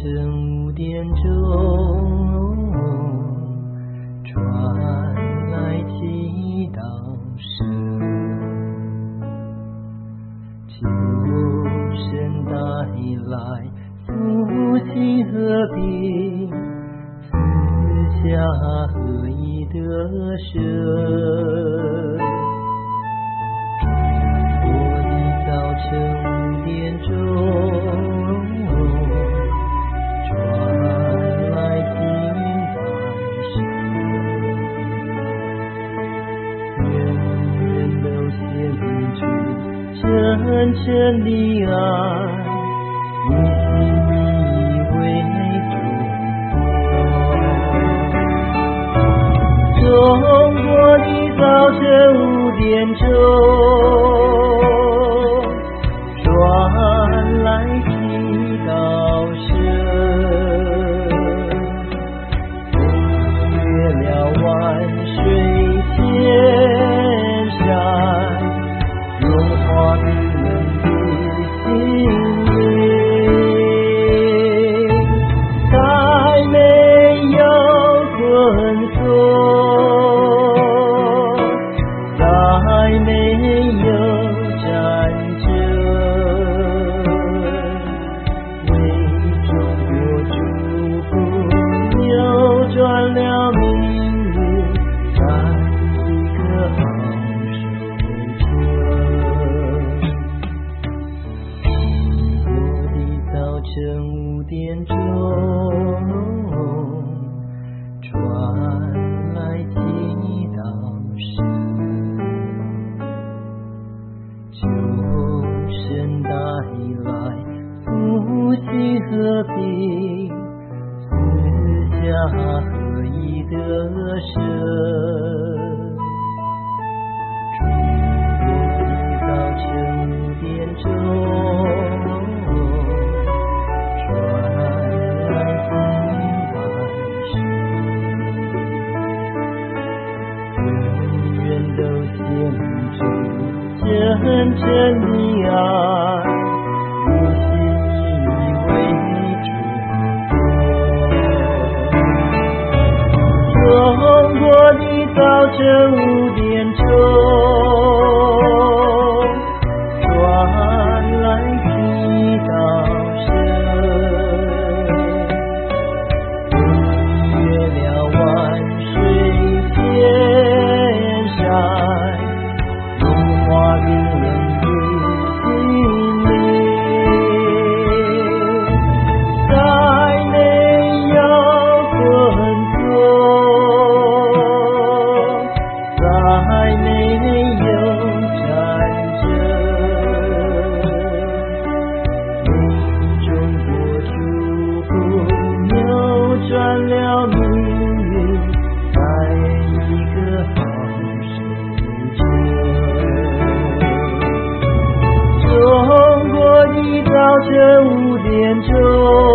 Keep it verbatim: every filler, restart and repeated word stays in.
晨五点钟，传来祈祷声，求神带来复兴和平，赐下合一的神。我的早晨五点钟，传来敬拜声，人人都献出真诚的爱，以心意为中国的早晨五点钟，传来祈祷声，越了万水千山，融化人的心灵，再没有困锁，没有战争，为中国祝福，扭转了命运，在一个好手中。我的早晨五点钟，传来祈祷声，求神带来复兴和平，赐下合一的神。中国的早晨五点钟，传来敬拜声，人人都献出真诚的爱，以心意为中国的早晨五点钟，传来祈祷声，越了万水千山，化人的心灵，再没有困锁，再没有战争，为中国祝福，扭转了命运，在一个好手中。中国的早晨五点钟，